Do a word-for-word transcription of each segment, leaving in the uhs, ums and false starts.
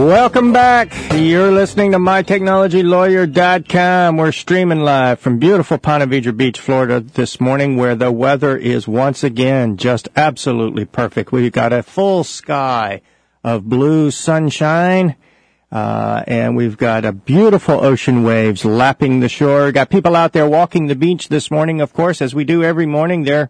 Welcome back. You're listening to my technology lawyer dot com. We're streaming live from beautiful Ponte Vedra Beach, Florida this morning, where the weather is once again just absolutely perfect. We've got a full sky of blue sunshine, uh, and we've got a beautiful ocean waves lapping the shore. Got people out there walking the beach this morning, of course, as we do every morning. They're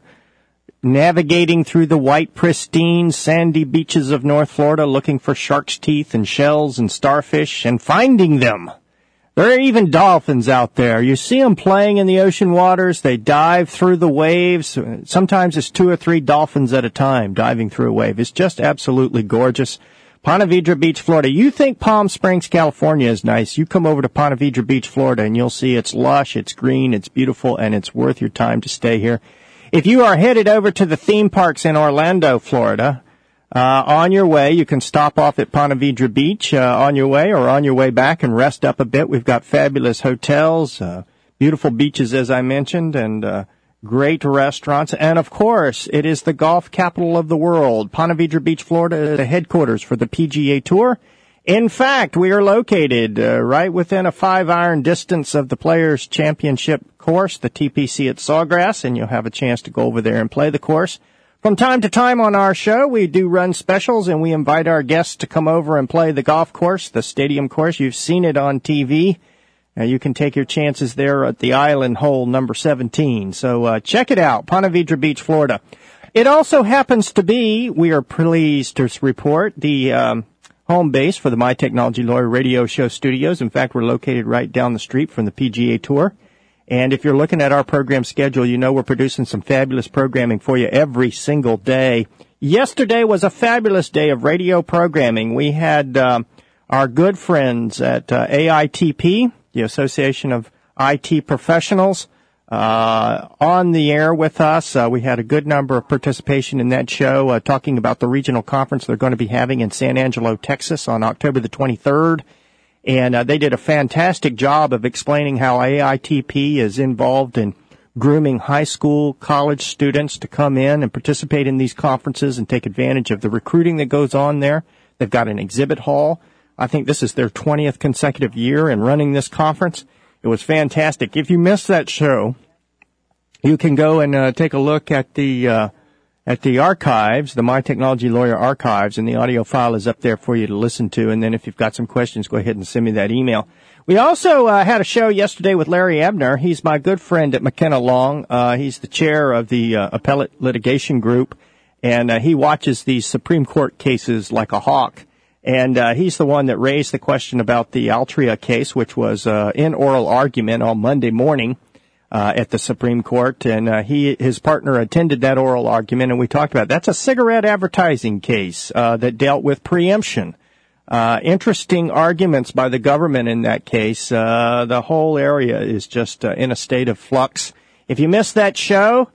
navigating through the white, pristine, sandy beaches of North Florida, looking for shark's teeth and shells and starfish and finding them. There are even dolphins out there. You see them playing in the ocean waters. They dive through the waves. Sometimes it's two or three dolphins at a time diving through a wave. It's just absolutely gorgeous. Ponte Vedra Beach, Florida. You think Palm Springs, California is nice. You come over to Ponte Vedra Beach, Florida, and you'll see it's lush, it's green, it's beautiful, and it's worth your time to stay here. If you are headed over to the theme parks in Orlando, Florida, uh, on your way, you can stop off at Ponte Vedra Beach uh, on your way or on your way back and rest up a bit. We've got fabulous hotels, uh, beautiful beaches, as I mentioned, and uh, great restaurants. And, of course, it is the golf capital of the world. Ponte Vedra Beach, Florida is the headquarters for the P G A Tour. In fact, we are located uh, right within a five-iron distance of the Players' Championship course, the T P C at Sawgrass, and you'll have a chance to go over there and play the course. From time to time on our show, we do run specials, and we invite our guests to come over and play the golf course, the stadium course. You've seen it on T V. Now, you can take your chances there at the Island Hole number seventeen. So uh, check it out, Ponte Vedra Beach, Florida. It also happens to be, we are pleased to report, the um, home base for the My Technology Lawyer radio show studios. In fact, we're located right down the street from the P G A Tour. And if you're looking at our program schedule, you know we're producing some fabulous programming for you every single day. Yesterday was a fabulous day of radio programming. We had um, our good friends at uh, A I T P, the Association of I T Professionals, uh, on the air with us. Uh, we had a good number of participation in that show, uh, talking about the regional conference they're going to be having in San Angelo, Texas on October the twenty-third. And uh, they did a fantastic job of explaining how A I T P is involved in grooming high school, college students to come in and participate in these conferences and take advantage of the recruiting that goes on there. They've got an exhibit hall. I think this is their twentieth consecutive year in running this conference. It was fantastic. If you missed that show, you can go and uh, take a look at the uh, at the archives, the My Technology Lawyer archives, and the audio file is up there for you to listen to. And then if you've got some questions, go ahead and send me that email. We also uh, had a show yesterday with Larry Ebner. He's my good friend at McKenna Long. Uh, he's the chair of the uh, appellate litigation group, and uh, he watches these Supreme Court cases like a hawk. And uh, he's the one that raised the question about the Altria case, which was uh, in oral argument on Monday morning uh, at the Supreme Court. And uh, he, his partner attended that oral argument, and we talked about it. That's a cigarette advertising case uh, that dealt with preemption. Uh, interesting arguments by the government in that case. Uh, the whole area is just uh, in a state of flux. If you missed that show,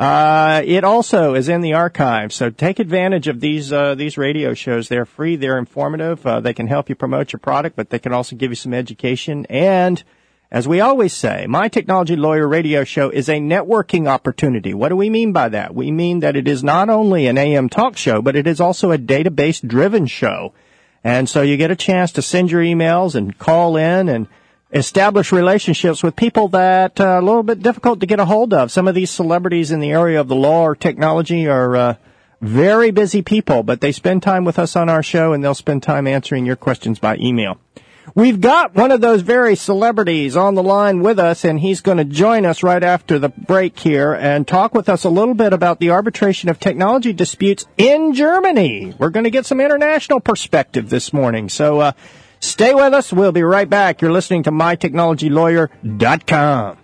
uh, it also is in the archive. So take advantage of these, uh, these radio shows. They're free. They're informative. Uh, they can help you promote your product, but they can also give you some education. And as we always say, My Technology Lawyer radio show is a networking opportunity. What do we mean by that? We mean that it is not only an A M talk show, but it is also a database driven show. And so you get a chance to send your emails and call in and establish relationships with people that are a little bit difficult to get a hold of. Some of these celebrities in the area of the law or technology are uh, very busy people, but they spend time with us on our show, and they'll spend time answering your questions by email. We've got one of those very celebrities on the line with us, and he's going to join us right after the break here and talk with us a little bit about the arbitration of technology disputes in Germany. We're going to get some international perspective this morning, so uh, stay with us. We'll be right back. You're listening to my technology lawyer dot com.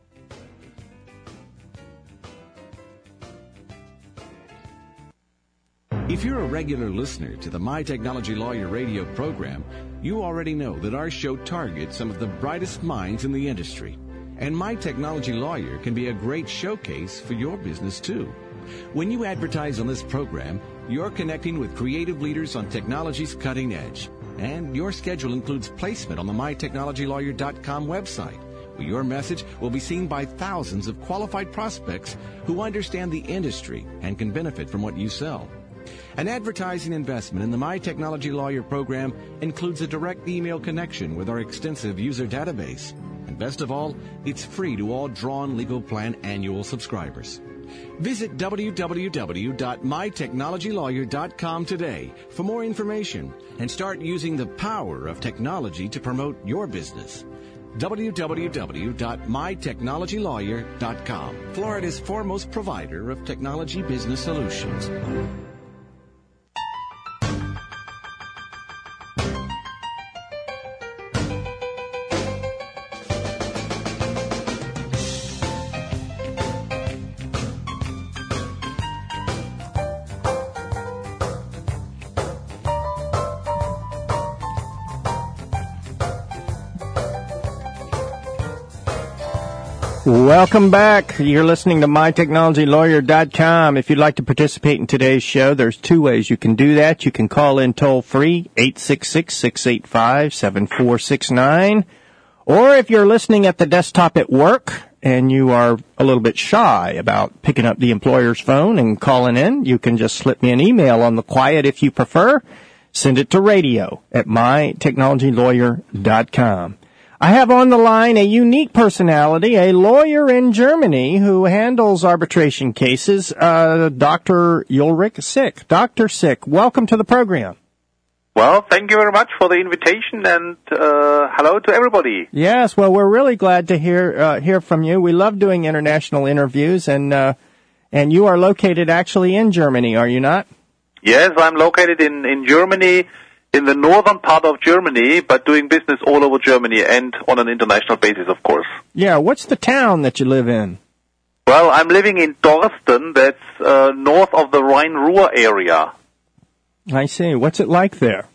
If you're a regular listener to the My Technology Lawyer radio program, you already know that our show targets some of the brightest minds in the industry. And My Technology Lawyer can be a great showcase for your business, too. When you advertise on this program, you're connecting with creative leaders on technology's cutting edge. And your schedule includes placement on the my technology lawyer dot com website, where your message will be seen by thousands of qualified prospects who understand the industry and can benefit from what you sell. An advertising investment in the My Technology Lawyer program includes a direct email connection with our extensive user database. And best of all, it's free to all Drawn Legal Plan annual subscribers. Visit w w w dot my technology lawyer dot com today for more information and start using the power of technology to promote your business. w w w dot my technology lawyer dot com, Florida's foremost provider of technology business solutions. Welcome back. You're listening to my technology lawyer dot com. If you'd like to participate in today's show, there's two ways you can do that. You can call in toll-free, eight six six, six eight five, seven four six nine. Or if you're listening at the desktop at work and you are a little bit shy about picking up the employer's phone and calling in, you can just slip me an email on the quiet if you prefer. Send it to radio at my technology lawyer dot com. I have on the line a unique personality, a lawyer in Germany who handles arbitration cases, uh, Doctor Ulrich Sick. Doctor Sick, welcome to the program. Well, thank you very much for the invitation, and uh, hello to everybody. Yes, well, we're really glad to hear uh, hear from you. We love doing international interviews, and uh, and you are located actually in Germany, are you not? Yes, I'm located in, in Germany, in the northern part of Germany, but doing business all over Germany and on an international basis, of course. Yeah, what's the town that you live in? Well, I'm living in Dorsten, that's uh, north of the Rhine-Ruhr area. I see. What's it like there?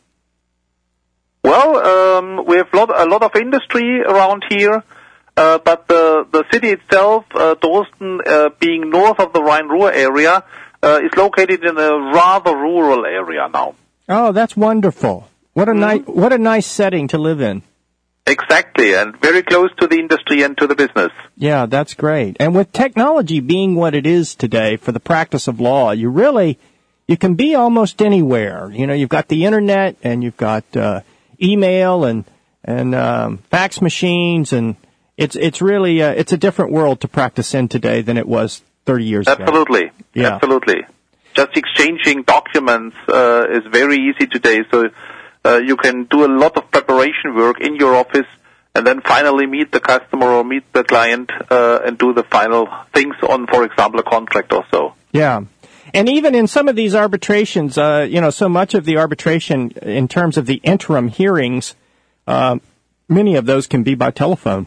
Well, um, we have lot, a lot of industry around here, uh, but the, the city itself, uh, Dorsten, uh, being north of the Rhine-Ruhr area, uh, is located in a rather rural area now. Oh, that's wonderful. What a Mm-hmm. nice, what a nice setting to live in. Exactly, and very close to the industry and to the business. Yeah, that's great. And with technology being what it is today for the practice of law, you really, you can be almost anywhere. You know, you've got the internet and you've got, uh, email and, and, um, fax machines, and it's, it's really, uh, it's a different world to practice in today than it was thirty years Absolutely. ago. Yeah. Absolutely. Just exchanging documents, uh, is very easy today, so, uh, you can do a lot of preparation work in your office and then finally meet the customer or meet the client, uh, and do the final things on, for example, a contract or so. Yeah. And even in some of these arbitrations, uh, you know, so much of the arbitration in terms of the interim hearings, uh, many of those can be by telephone.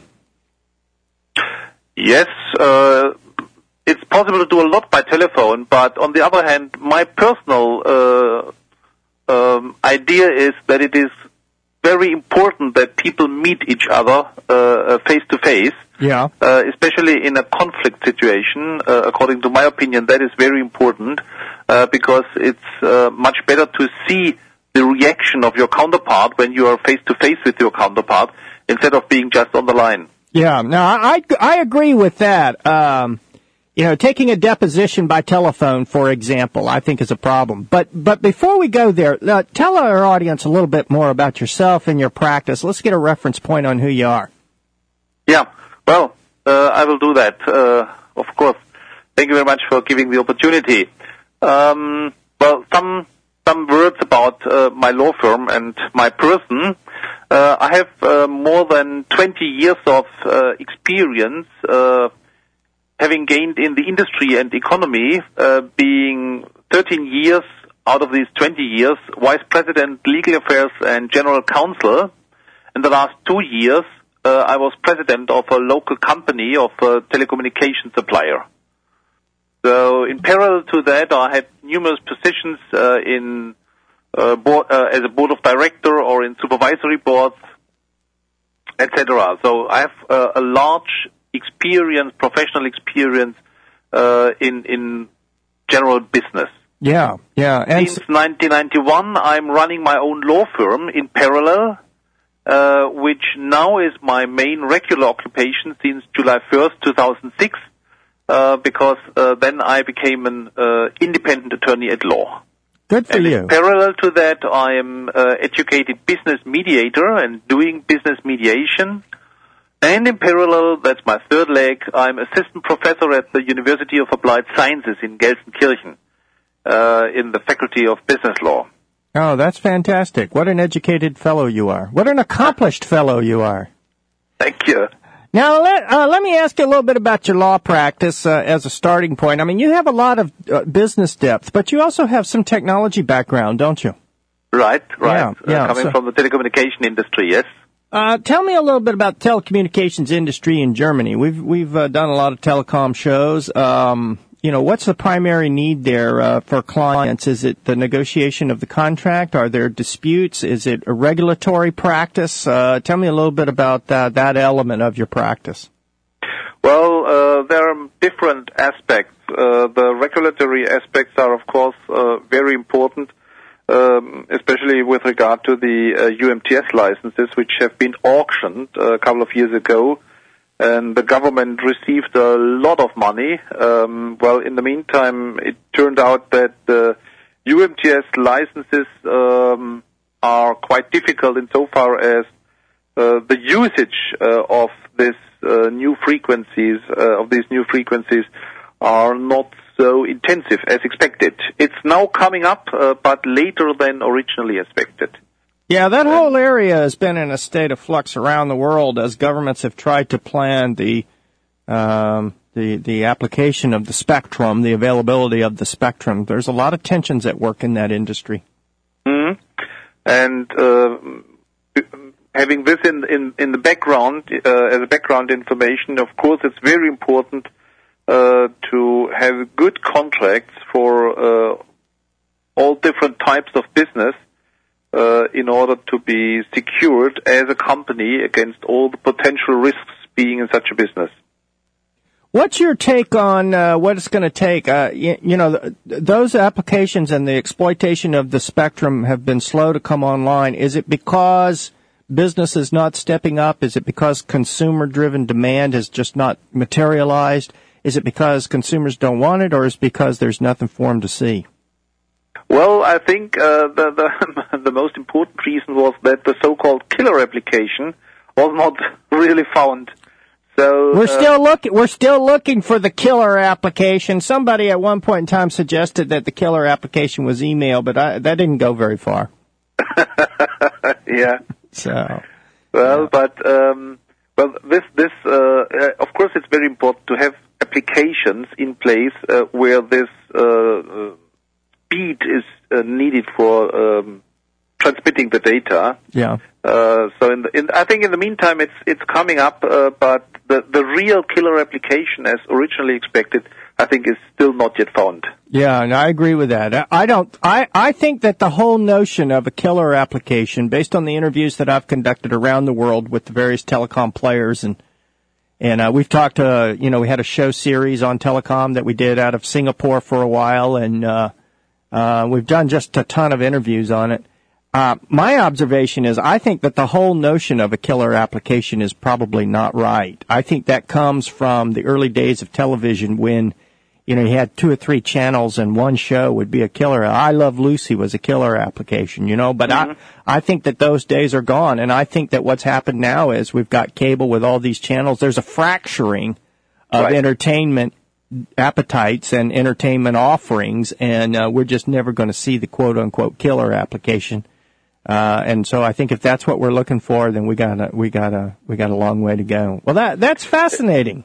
Yes, uh, it's possible to do a lot by telephone, but on the other hand, my personal uh, um, idea is that it is very important that people meet each other uh, face to face. Yeah. Uh, especially in a conflict situation. Uh, according to my opinion, that is very important uh, because it's uh, much better to see the reaction of your counterpart when you are face to face with your counterpart instead of being just on the line. Yeah. Now, I I agree with that. Um, you know, taking a deposition by telephone, for example, I think is a problem. But but before we go there, uh, tell our audience a little bit more about yourself and your practice. Let's get a reference point on who you are. Yeah. Well, uh, I will do that, uh, of course. Thank you very much for giving the opportunity. Um, well, some some words about uh, my law firm and my person. Uh, I have uh, more than twenty years of uh, experience, uh, having gained in the industry and economy, uh, being thirteen years out of these twenty years Vice President, Legal Affairs and General Counsel. In the last two years, Uh, I was president of a local company of a telecommunication supplier. So in parallel to that, I had numerous positions uh, in uh, board, uh, as a board of director or in supervisory boards, et cetera. So I have uh, a large experience, professional experience uh, in in general business. Yeah, yeah. And Since nineteen ninety-one, I'm running my own law firm in parallel. Uh, which now is my main regular occupation since July first, two thousand six, uh, because uh, then I became an uh, independent attorney at law. Good for and you. In parallel to that, I am uh, educated business mediator and doing business mediation. And in parallel, that's my third leg, I'm assistant professor at the University of Applied Sciences in Gelsenkirchen uh, in the Faculty of Business Law. Oh, that's fantastic. What an educated fellow you are. What an accomplished fellow you are. Thank you. Now, let, uh, let me ask you a little bit about your law practice uh, as a starting point. I mean, you have a lot of uh, business depth, but you also have some technology background, don't you? Right, right. Yeah, yeah, uh, coming so, from the telecommunication industry, yes. Uh, tell me a little bit about the telecommunications industry in Germany. We've we've uh, done a lot of telecom shows. Um, you know, what's the primary need there uh, for clients? Is it the negotiation of the contract? Are there disputes? Is it a regulatory practice? Uh, tell me a little bit about that, that element of your practice. Well, uh, there are different aspects. Uh, the regulatory aspects are, of course, uh, very important, um, especially with regard to the uh, U M T S licenses, which have been auctioned uh, a couple of years ago. And the government received a lot of money. Um, well, in the meantime, it turned out that the U M T S licenses um, are quite difficult insofar as uh, the usage uh, of this uh, new frequencies, uh, of these new frequencies, are not so intensive as expected. It's now coming up, uh, but later than originally expected. Yeah, that whole area has been in a state of flux around the world as governments have tried to plan the um, the the application of the spectrum, the availability of the spectrum. There's a lot of tensions at work in that industry. Mm-hmm. And uh, having this in, in, in the background, uh, as a background information, of course, it's very important uh, to have good contracts for uh, all different types of business. Uh, in order to be secured as a company against all the potential risks being in such a business. What's your take on uh, what it's going to take? Uh, you, you know, th- those applications and the exploitation of the spectrum have been slow to come online. Is it because business is not stepping up? Is it because consumer-driven demand has just not materialized? Is it because consumers don't want it, or is it because there's nothing for them to see? Well, I think uh, the, the the most important reason was that the so-called killer application was not really found. So we're uh, still looking. We're still looking for the killer application. Somebody at one point in time suggested that the killer application was email, but I, that didn't go very far. Yeah. So. Well, yeah. but um, well, this this uh, uh, of course it's very important to have applications in place uh, where this. Uh, speed is uh, needed for um, transmitting the data. Yeah. Uh, so in, the, in I think in the meantime it's it's coming up, uh, but the the real killer application, as originally expected, I think is still not yet found. Yeah, and I agree with that. I don't. I I think that the whole notion of a killer application, based on the interviews that I've conducted around the world with the various telecom players, and and uh, we've talked to, you know, we had a show series on telecom that we did out of Singapore for a while, and. Uh, Uh, we've done just a ton of interviews on it. Uh, my observation is I think that the whole notion of a killer application is probably not right. I think that comes from the early days of television when, you know, you had two or three channels and one show would be a killer. I Love Lucy was a killer application, you know, but mm-hmm. I, I think that those days are gone. And I think that what's happened now is we've got cable with all these channels. There's a fracturing of right. entertainment appetites and entertainment offerings, and uh, we're just never going to see the quote-unquote killer application. Uh, and so I think if that's what we're looking for, then we got a, we got a, we got a long way to go. Well, that that's fascinating.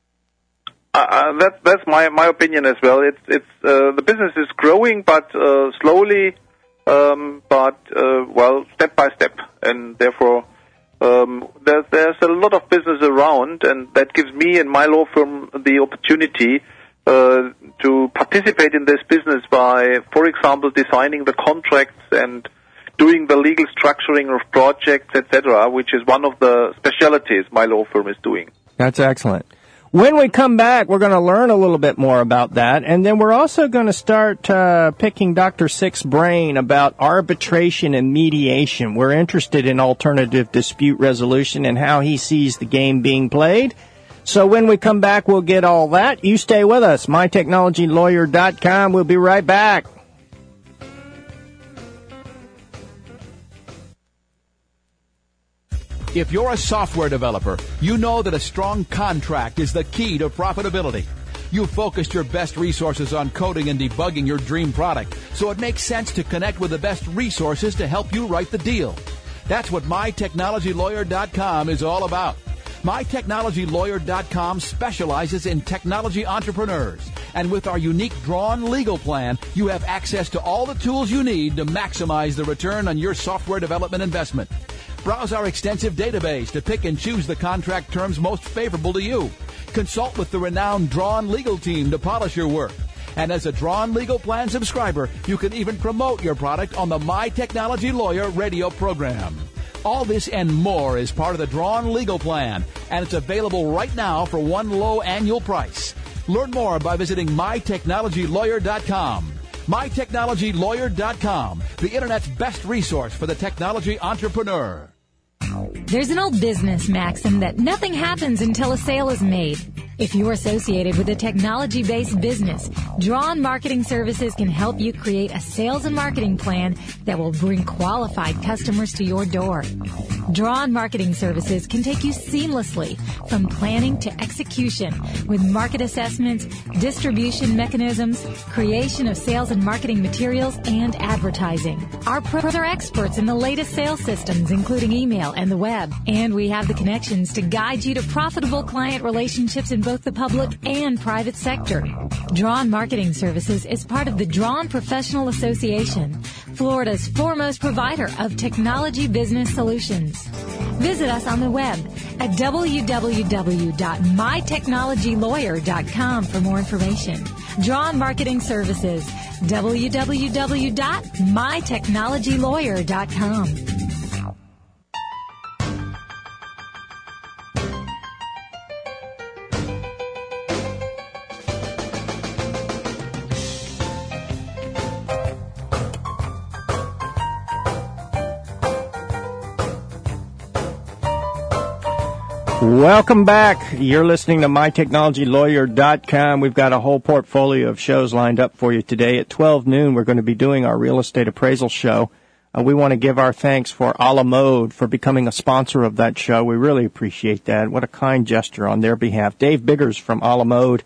Uh, uh, that, that's my my opinion as well. It's it's uh, the business is growing, but uh, slowly, um, but uh, well, step by step, and therefore. Um, there's, there's a lot of business around, and that gives me and my law firm the opportunity uh, to participate in this business by, for example, designing the contracts and doing the legal structuring of projects, et cetera, which is one of the specialities my law firm is doing. That's excellent. When we come back, we're going to learn a little bit more about that, and then we're also going to start uh, picking Doctor Sick's brain about arbitration and mediation. We're interested in alternative dispute resolution and how he sees the game being played. So when we come back, we'll get all that. You stay with us, my technology lawyer dot com. We'll be right back. If you're a software developer, you know that a strong contract is the key to profitability. You've focused your best resources on coding and debugging your dream product, so it makes sense to connect with the best resources to help you write the deal. That's what my technology lawyer dot com is all about. my technology lawyer dot com specializes in technology entrepreneurs. And with our unique drawn legal plan, you have access to all the tools you need to maximize the return on your software development investment. Browse our extensive database to pick and choose the contract terms most favorable to you. Consult with the renowned Drawn Legal team to polish your work. And as a Drawn Legal Plan subscriber, you can even promote your product on the My Technology Lawyer radio program. All this and more is part of the Drawn Legal Plan, and it's available right now for one low annual price. Learn more by visiting my technology lawyer dot com. my technology lawyer dot com, the Internet's best resource for the technology entrepreneur. There's an old business maxim that nothing happens until a sale is made. If you're associated with a technology-based business, Drawn Marketing Services can help you create a sales and marketing plan that will bring qualified customers to your door. Drawn Marketing Services can take you seamlessly from planning to execution with market assessments, distribution mechanisms, creation of sales and marketing materials, and advertising. Our pros are experts in the latest sales systems, including email and the web, and we have the connections to guide you to profitable client relationships in both the public and private sector. Drawn Marketing Services is part of the Drawn Professional Association, Florida's foremost provider of technology business solutions. Visit us on the web at w w w dot my technology lawyer dot com for more information. Drawn Marketing Services, w w w dot my technology lawyer dot com. Welcome back. You're listening to my technology lawyer dot com. We've got a whole portfolio of shows lined up for you today. At twelve noon, we're going to be doing our real estate appraisal show. Uh, we want to give our thanks for A La Mode for becoming a sponsor of that show. We really appreciate that. What a kind gesture on their behalf. Dave Biggers from A La Mode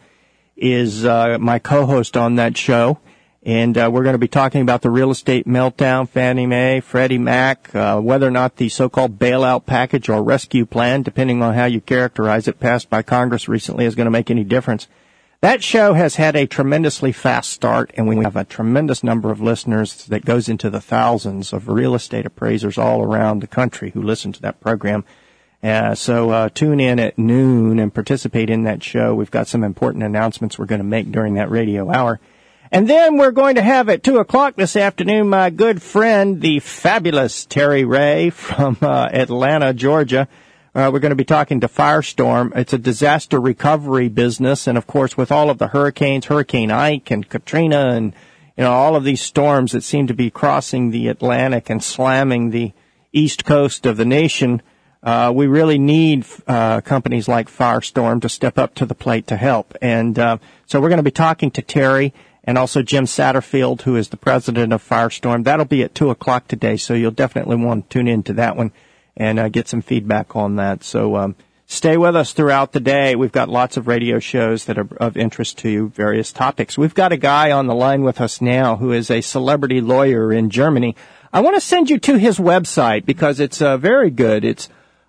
is uh, my co-host on that show. And uh, we're going to be talking about the real estate meltdown, Fannie Mae, Freddie Mac, uh, whether or not the so-called bailout package or rescue plan, depending on how you characterize it, passed by Congress recently, is going to make any difference. That show has had a tremendously fast start, and we have a tremendous number of listeners that goes into the thousands of real estate appraisers all around the country who listen to that program. Uh, so uh, tune in at noon and participate in that show. We've got some important announcements we're going to make during that radio hour. And then we're going to have at two o'clock this afternoon my good friend, the fabulous Terry Ray from uh, Atlanta, Georgia. Uh, we're going to be talking to Firestorm. It's a disaster recovery business. And, of course, with all of the hurricanes, Hurricane Ike and Katrina and, you know, all of these storms that seem to be crossing the Atlantic and slamming the east coast of the nation, uh, we really need uh, companies like Firestorm to step up to the plate to help. And uh, so we're going to be talking to Terry and also Jim Satterfield, who is the president of Firestorm. That'll be at two o'clock today, so you'll definitely want to tune in to that one and uh, get some feedback on that. So um, stay with us throughout the day. We've got lots of radio shows that are of interest to you, various topics. We've got a guy on the line with us now who is a celebrity lawyer in Germany. I want to send you to his website because it's uh, very good. It's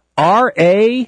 R A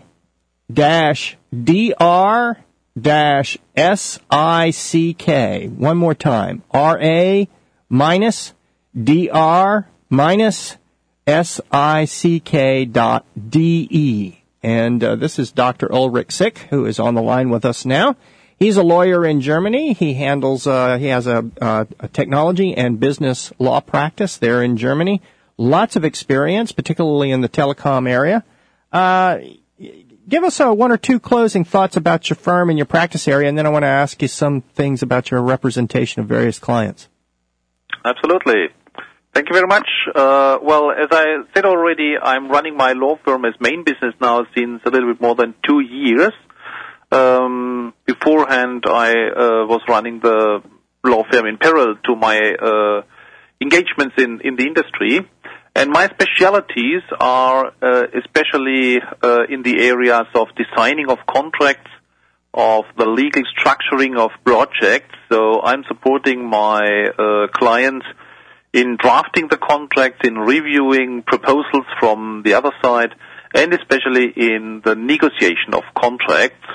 D R dash S I C K. One more time. R A minus D R minus S I C K dot D E. And uh, this is Doctor Ulrich Sick, who is on the line with us now. He's a lawyer in Germany. He handles, uh, he has a, uh, a technology and business law practice there in Germany. Lots of experience, particularly in the telecom area. Uh, Give us uh, one or two closing thoughts about your firm and your practice area, and then I want to ask you some things about your representation of various clients. Absolutely. Thank you very much. Uh, well, as I said already, I'm running my law firm as main business now since a little bit more than two years. Um, beforehand, I uh, was running the law firm in parallel to my uh, engagements in, in the industry. And my specialities are uh, especially uh, in the areas of designing of contracts, of the legal structuring of projects. So I'm supporting my uh, clients in drafting the contracts, in reviewing proposals from the other side, and especially in the negotiation of contracts.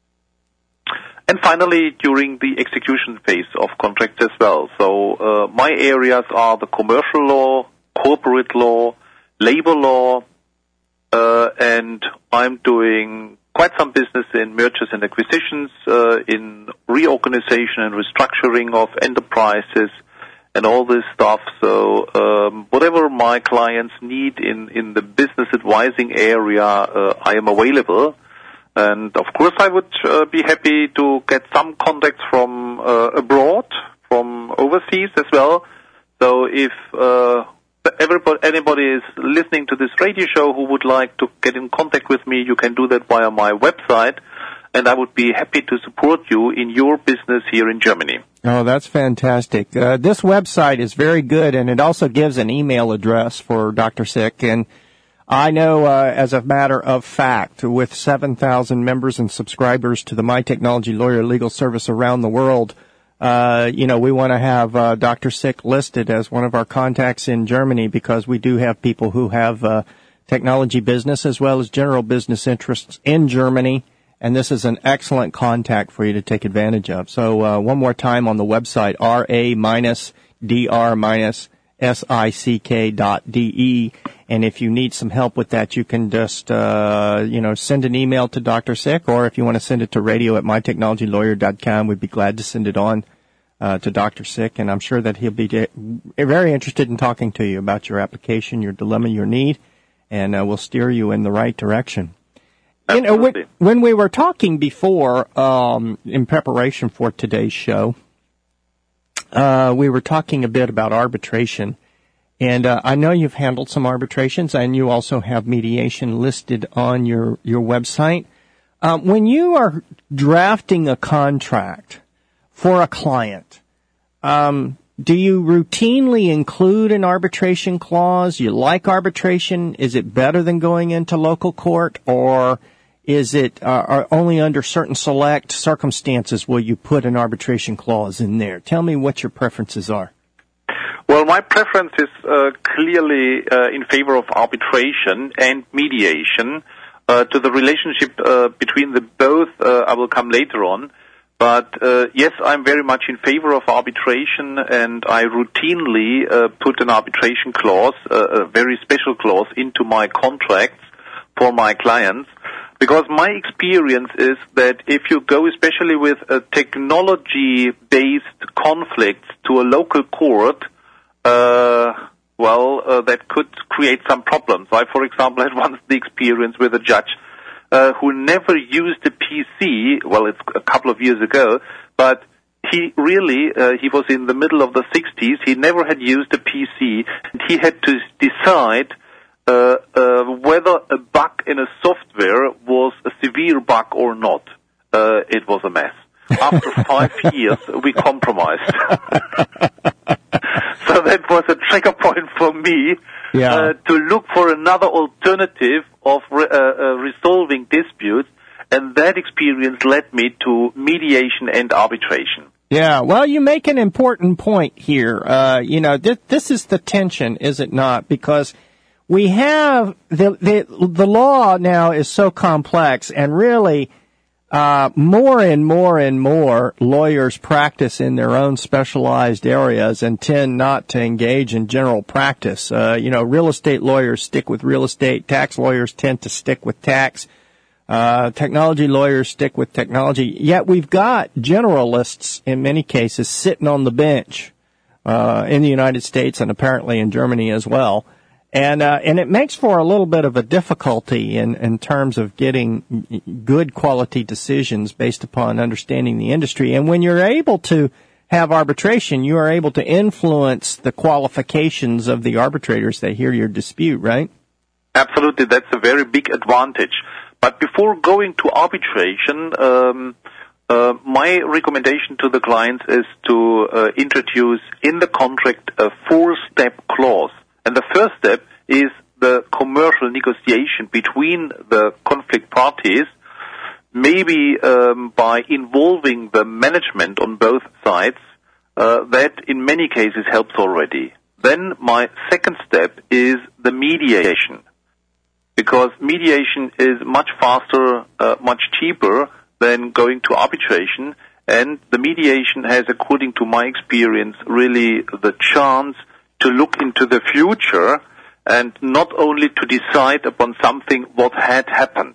And finally, during the execution phase of contracts as well. So uh, my areas are the commercial law, corporate law, labor law, uh, and I'm doing quite some business in mergers and acquisitions, uh, in reorganization and restructuring of enterprises, and all this stuff. So um, whatever my clients need in, in the business advising area, uh, I am available. And of course, I would uh, be happy to get some contacts from uh, abroad, from overseas as well. So if uh, everybody, anybody is listening to this radio show who would like to get in contact with me, you can do that via my website, and I would be happy to support you in your business here in Germany. Oh, that's fantastic. Uh, this website is very good, and it also gives an email address for Doctor Sick. And I know, uh, as a matter of fact, with seven thousand members and subscribers to the My Technology Lawyer legal service around the world, uh, you know, we want to have uh, Doctor Sick listed as one of our contacts in Germany, because we do have people who have uh, technology business as well as general business interests in Germany, and this is an excellent contact for you to take advantage of. So uh, one more time on the website, R A D R S I C K dot D E. And if you need some help with that, you can just, uh, you know, send an email to Doctor Sick, or if you want to send it to radio at my technology lawyer dot com, we'd be glad to send it on uh, to Doctor Sick. And I'm sure that he'll be de- very interested in talking to you about your application, your dilemma, your need, and uh, we'll steer you in the right direction. You know, when, when we were talking before, um, in preparation for today's show, uh, we were talking a bit about arbitration. And uh, I know you've handled some arbitrations, and you also have mediation listed on your, your website. Um, when you are drafting a contract for a client, um, do you routinely include an arbitration clause? You like arbitration? Is it better than going into local court, or is it uh, only under certain select circumstances will you put an arbitration clause in there? Tell me what your preferences are. Well, my preference is uh, clearly uh, in favor of arbitration and mediation. Uh, to the relationship uh, between the both, uh, I will come later on. But uh, yes, I'm very much in favor of arbitration, and I routinely uh, put an arbitration clause, uh, a very special clause, into my contracts for my clients. Because my experience is that if you go especially with a technology-based conflict to a local court, Uh, well, uh, that could create some problems. I, for example, had once the experience with a judge uh, who never used a P C. Well, it's a couple of years ago, but he really, uh, he was in the middle of the sixties. He never had used a P C, and he had to decide uh, uh, whether a bug in a software was a severe bug or not. Uh, it was a mess. After five years, we compromised. So that was a trigger point for me yeah. uh, to look for another alternative of re- uh, uh, resolving disputes, and that experience led me to mediation and arbitration. Yeah, well, you make an important point here. Uh, you know, th- this is the tension, is it not? Because we have the the, the law now is so complex, and really. Uh, more and more and more lawyers practice in their own specialized areas and tend not to engage in general practice. Uh, you know, real estate lawyers stick with real estate. Tax lawyers tend to stick with tax. Uh, technology lawyers stick with technology. Yet we've got generalists in many cases sitting on the bench, uh, in the United States and apparently in Germany as well. And, uh, and it makes for a little bit of a difficulty in, in terms of getting good quality decisions based upon understanding the industry. And when you're able to have arbitration, you are able to influence the qualifications of the arbitrators that hear your dispute, right? Absolutely. That's a very big advantage. But before going to arbitration, um, uh, my recommendation to the clients is to uh, introduce in the contract a four-step clause. And the first step is the commercial negotiation between the conflict parties, maybe um, by involving the management on both sides. Uh, that in many cases helps already. Then my second step is the mediation, because mediation is much faster, uh, much cheaper than going to arbitration, and the mediation has, according to my experience, really the chance to look into the future and not only to decide upon something what had happened.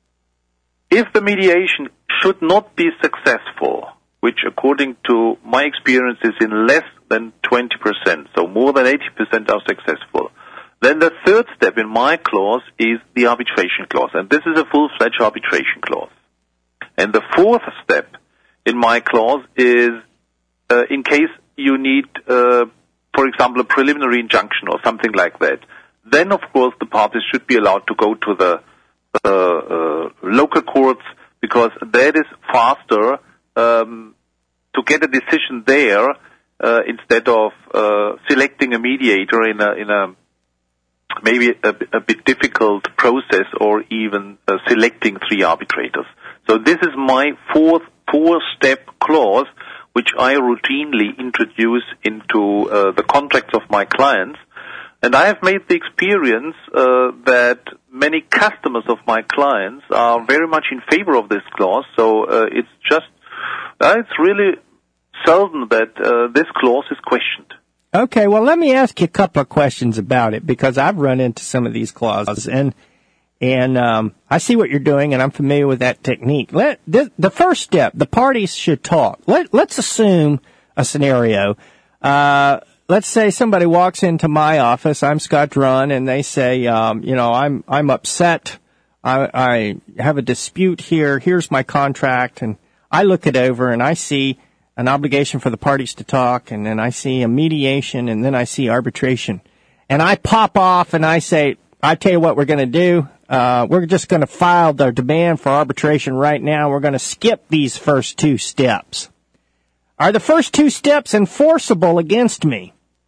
If the mediation should not be successful, which according to my experience is in less than twenty percent, so more than eighty percent are successful, then the third step in my clause is the arbitration clause, and this is a full-fledged arbitration clause. And the fourth step in my clause is uh, in case you need, uh, for example, a preliminary injunction or something like that, then of course the parties should be allowed to go to the uh, uh, local courts, because that is faster um, to get a decision there uh, instead of uh, selecting a mediator in a in a maybe a, a bit difficult process, or even uh, selecting three arbitrators. So this is my fourth four-step clause, which I routinely introduce into uh, the contracts of my clients. And I have made the experience uh, that many customers of my clients are very much in favor of this clause. So uh, it's just, uh, it's really seldom that uh, this clause is questioned. Okay, well, let me ask you a couple of questions about it, because I've run into some of these clauses, and and um, I see what you're doing, and I'm familiar with that technique. Let the, the first step, the parties should talk. Let, let's assume a scenario. Uh, let's say somebody walks into my office. I'm Scott Drun, and they say, um, you know, I'm I'm upset. I, I have a dispute here. Here's my contract, and I look it over, and I see an obligation for the parties to talk, and then I see a mediation, and then I see arbitration. And I pop off and I say, I tell you what we're going to do. Uh, we're just going to file the demand for arbitration right now. We're going to skip these first two steps. Are the first two steps enforceable against me?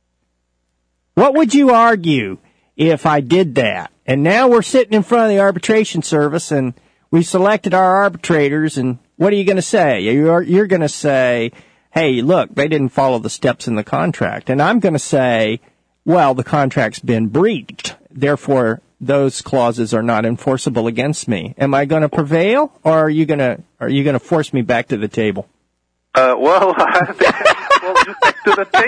What would you argue if I did that? And now we're sitting in front of the arbitration service, and we selected our arbitrators, and what are you going to say? You're, you're going to say, hey, look, they didn't follow the steps in the contract. And I'm going to say, well, the contract's been breached. Therefore, those clauses are not enforceable against me. Am I going to prevail, or are you going to are you going to force me back to the table? Uh, well, I think I force you back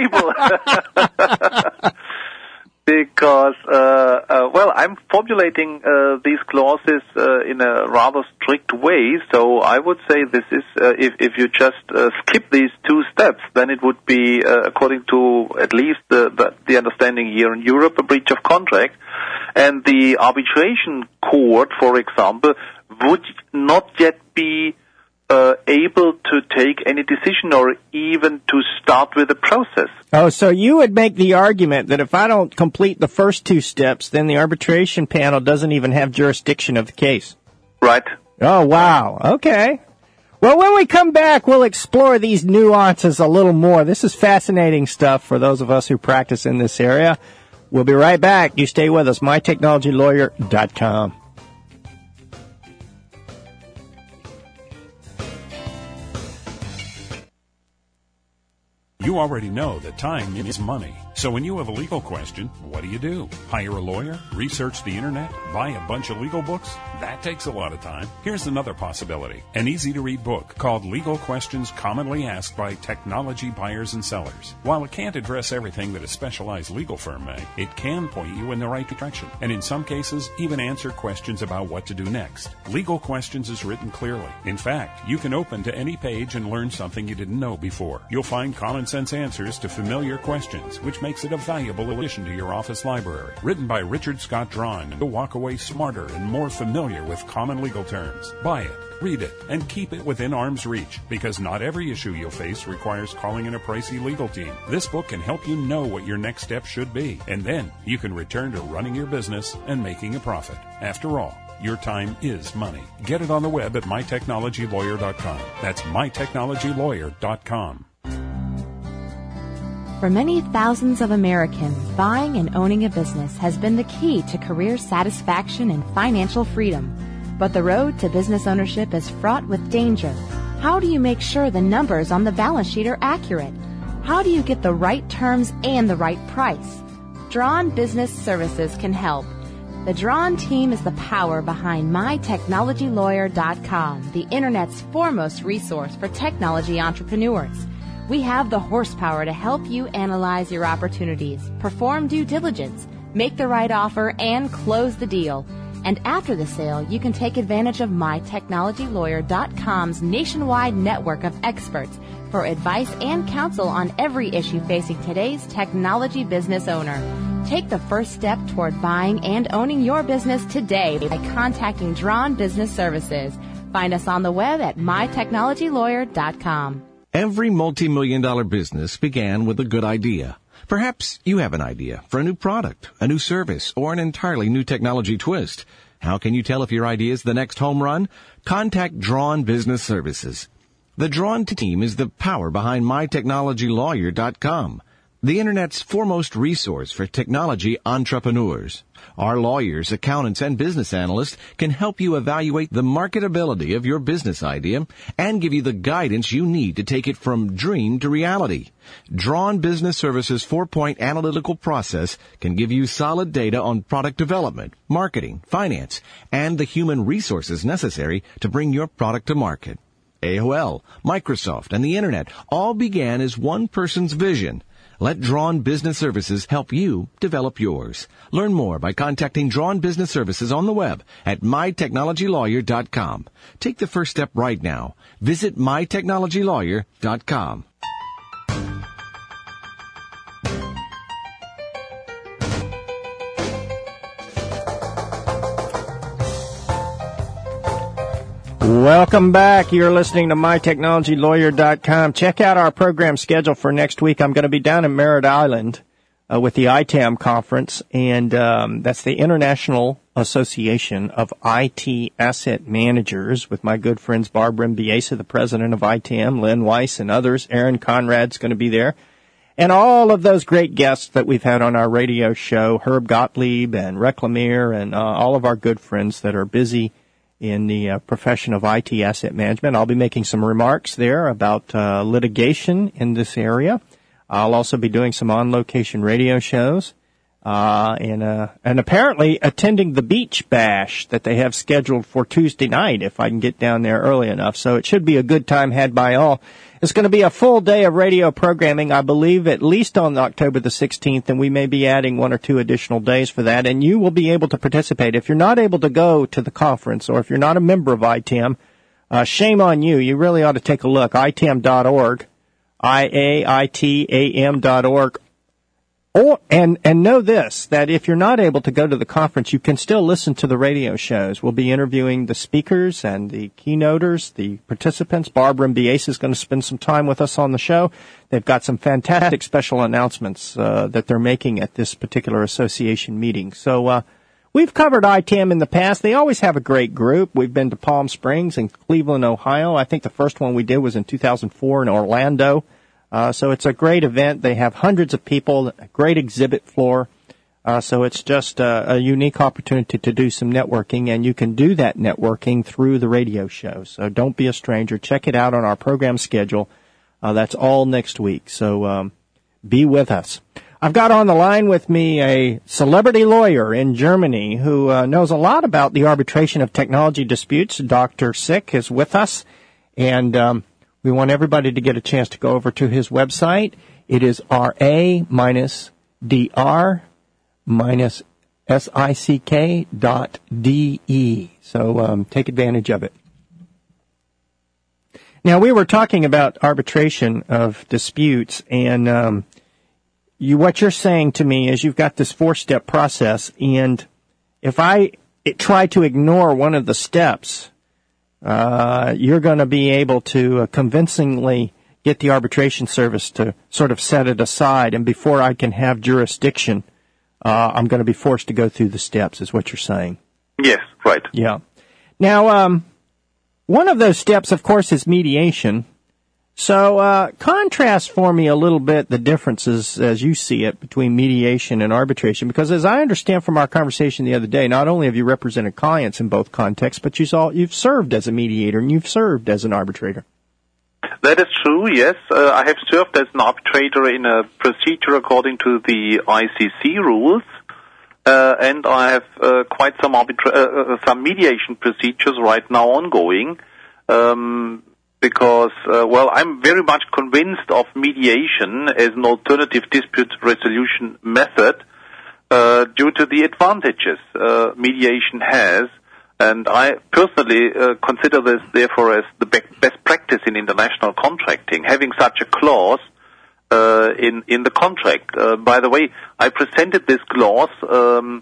to the table. Because, uh, uh, well, I'm formulating uh, these clauses uh, in a rather strict way. So I would say this is, uh, if, if you just uh, skip these two steps, then it would be, uh, according to at least the, the, the understanding here in Europe, a breach of contract. And the arbitration court, for example, would not yet be uh, able to take any decision or even to start with the process. Oh, so you would make the argument that if I don't complete the first two steps, then the arbitration panel doesn't even have jurisdiction of the case. Right. Oh, wow. Okay. Well, when we come back, we'll explore these nuances a little more. This is fascinating stuff for those of us who practice in this area. We'll be right back. You stay with us, my technology lawyer dot com. You already know that time is money. So when you have a legal question, what do you do? Hire a lawyer? Research the internet? Buy a bunch of legal books? That takes a lot of time. Here's another possibility. An easy-to-read book called Legal Questions Commonly Asked by Technology Buyers and Sellers. While it can't address everything that a specialized legal firm may, it can point you in the right direction, and in some cases, even answer questions about what to do next. Legal Questions is written clearly. In fact, you can open to any page and learn something you didn't know before. You'll find common sense answers to familiar questions, which makes it a valuable addition to your office library. Written by Richard Scott Drun, you'll walk away smarter and more familiar with common legal terms. Buy it, read it, and keep it within arm's reach, because not every issue you'll face requires calling in a pricey legal team. This book can help you know what your next step should be, and then you can return to running your business and making a profit. After all, your time is money. Get it on the web at my technology lawyer dot com. That's my technology lawyer dot com. For many thousands of Americans, buying and owning a business has been the key to career satisfaction and financial freedom. But the road to business ownership is fraught with danger. How do you make sure the numbers on the balance sheet are accurate? How do you get the right terms and the right price? Drawn Business Services can help. The Drawn team is the power behind my technology lawyer dot com, the Internet's foremost resource for technology entrepreneurs. We have the horsepower to help you analyze your opportunities, perform due diligence, make the right offer, and close the deal. And after the sale, you can take advantage of my technology lawyer dot com's nationwide network of experts for advice and counsel on every issue facing today's technology business owner. Take the first step toward buying and owning your business today by contacting Drawn Business Services. Find us on the web at my technology lawyer dot com. Every multi-million dollar business began with a good idea. Perhaps you have an idea for a new product, a new service, or an entirely new technology twist. How can you tell if your idea is the next home run? Contact Drawn Business Services. The Drawn team is the power behind my technology lawyer dot com, the Internet's foremost resource for technology entrepreneurs. Our lawyers, accountants, and business analysts can help you evaluate the marketability of your business idea and give you the guidance you need to take it from dream to reality. Drawn Business Services' four-point analytical process can give you solid data on product development, marketing, finance, and the human resources necessary to bring your product to market. A O L, Microsoft, and the Internet all began as one person's vision. Let Drawn Business Services help you develop yours. Learn more by contacting Drawn Business Services on the web at my technology lawyer dot com. Take the first step right now. Visit my technology lawyer dot com. Welcome back. You're listening to my technology lawyer dot com. Check out our program schedule for next week. I'm going to be down in Merritt Island uh, with the I T A M conference, and um, that's the International Association of I T Asset Managers, with my good friends Barbara Mbiesa, the president of I T A M, Lynn Weiss, and others. Aaron Conrad's going to be there. And all of those great guests that we've had on our radio show, Herb Gottlieb and Reclamere, and uh, all of our good friends that are busy in the uh, profession of I T asset management. I'll be making some remarks there about uh, litigation in this area. I'll also be doing some on-location radio shows, uh, and uh, and apparently attending the Beach Bash that they have scheduled for Tuesday night, if I can get down there early enough. So it should be a good time had by all. It's going to be a full day of radio programming, I believe, at least on October the sixteenth, and we may be adding one or two additional days for that, and you will be able to participate. If you're not able to go to the conference, or if you're not a member of I T A M, uh, shame on you. You really ought to take a look. I T A M dot org, I A I T A M dot org. Or, and, and know this, that if you're not able to go to the conference, you can still listen to the radio shows. We'll be interviewing the speakers and the keynoters, the participants. Barbara Mbiesa is going to spend some time with us on the show. They've got some fantastic special announcements uh, that they're making at this particular association meeting. So uh, we've covered I T A M in the past. They always have a great group. We've been to Palm Springs and Cleveland, Ohio. I think the first one we did was in two thousand four in Orlando. Uh, so it's a great event. They have hundreds of people, a great exhibit floor. Uh, so it's just uh, a unique opportunity to do some networking, and you can do that networking through the radio show. So don't be a stranger. Check it out on our program schedule. Uh, that's all next week. So um, be with us. I've got on the line with me a celebrity lawyer in Germany who uh, knows a lot about the arbitration of technology disputes. Doctor Sick is with us, and um, we want everybody to get a chance to go over to his website. It is R A minus D R minus S I C K dot D E. So um, take advantage of it. Now, we were talking about arbitration of disputes, and um, you, what you're saying to me is you've got this four-step process, and if I try to ignore one of the steps, Uh, you're going to be able to uh, convincingly get the arbitration service to sort of set it aside, and before I can have jurisdiction, uh, I'm going to be forced to go through the steps, is what you're saying. Yes, right. Yeah. Now, um, one of those steps, of course, is mediation. So uh, contrast for me a little bit the differences as you see it between mediation and arbitration, because as I understand from our conversation the other day, not only have you represented clients in both contexts, but you've, all, you've served as a mediator and you've served as an arbitrator. That is true, yes. Uh, I have served as an arbitrator in a procedure according to the I C C rules, uh, and I have uh, quite some arbitra- uh, some mediation procedures right now ongoing. Um, Because, uh, well, I'm very much convinced of mediation as an alternative dispute resolution method uh, due to the advantages uh, mediation has. And I personally uh, consider this, therefore, as the be- best practice in international contracting, having such a clause uh, in, in the contract. Uh, by the way, I presented this clause um,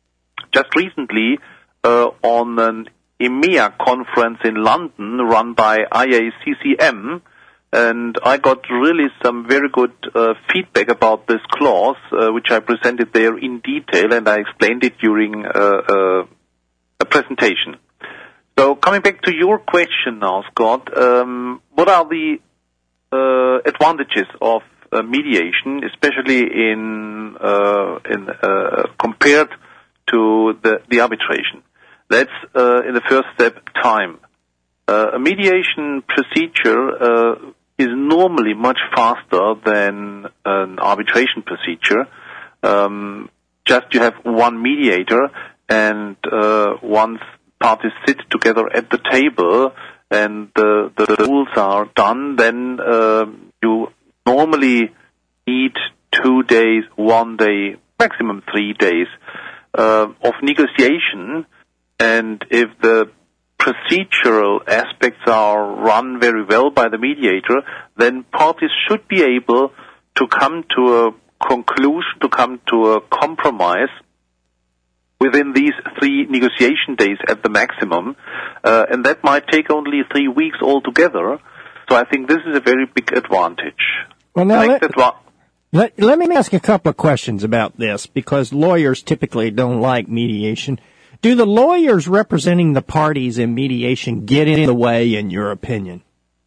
just recently uh, on an E M E A conference in London run by I A C C M, and I got really some very good uh, feedback about this clause, uh, which I presented there in detail, and I explained it during uh, uh, a presentation. So coming back to your question now, Scott, um, what are the uh, advantages of uh, mediation, especially in, uh, in uh, compared to the, the arbitration? That's, uh, in the first step, time. Uh, a mediation procedure uh, is normally much faster than an arbitration procedure. Um, just you have one mediator, and uh, once parties sit together at the table and the, the rules are done, then uh, you normally need two days, one day, maximum three days uh, of negotiation. And if the procedural aspects are run very well by the mediator, then parties should be able to come to a conclusion, to come to a compromise within these three negotiation days at the maximum. Uh, and that might take only three weeks altogether. So I think this is a very big advantage. Well, now, let, adva- let, let me ask a couple of questions about this, because lawyers typically don't like mediation. Do the lawyers representing the parties in mediation get in the way, in your opinion?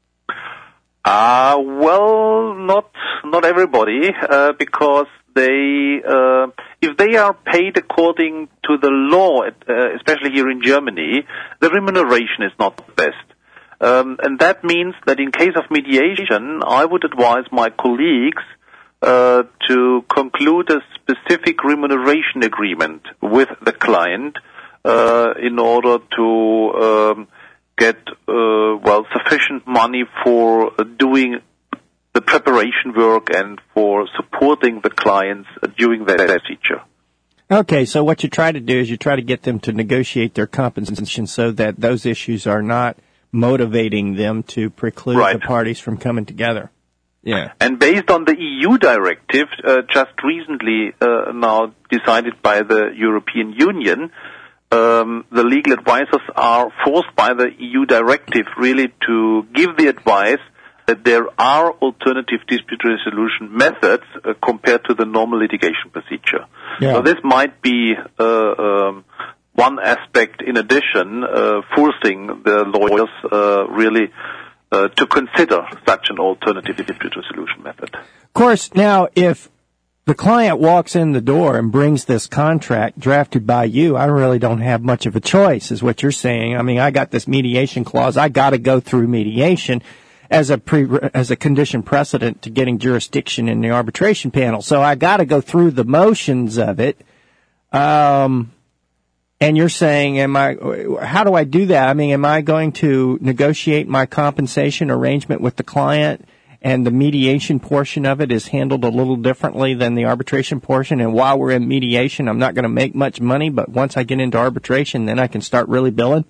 Uh, well, not not everybody, uh, because they, uh, if they are paid according to the law, uh, especially here in Germany, the remuneration is not the best. Um, and that means that in case of mediation, I would advise my colleagues uh, to conclude a specific remuneration agreement with the client, Uh, in order to um, get, uh, well, sufficient money for uh, doing the preparation work and for supporting the clients uh, during their procedure. Okay, so what you try to do is you try to get them to negotiate their compensation so that those issues are not motivating them to preclude right. the parties from coming together. Yeah. And based on the E U directive, uh, just recently uh, now decided by the European Union, Um, the legal advisors are forced by the E U directive really to give the advice that there are alternative dispute resolution methods uh, compared to the normal litigation procedure. Yeah. So this might be uh, um, one aspect in addition, uh, forcing the lawyers uh, really uh, to consider such an alternative dispute resolution method. Of course, now, if the client walks in the door and brings this contract drafted by you, I really don't have much of a choice, is what you're saying. I mean, I got this mediation clause. I got to go through mediation as a pre, as a condition precedent to getting jurisdiction in the arbitration panel. So I got to go through the motions of it. Um, and you're saying, am I, how do I do that? I mean, am I going to negotiate my compensation arrangement with the client, and the mediation portion of it is handled a little differently than the arbitration portion, and while we're in mediation, I'm not going to make much money, but once I get into arbitration, then I can start really billing?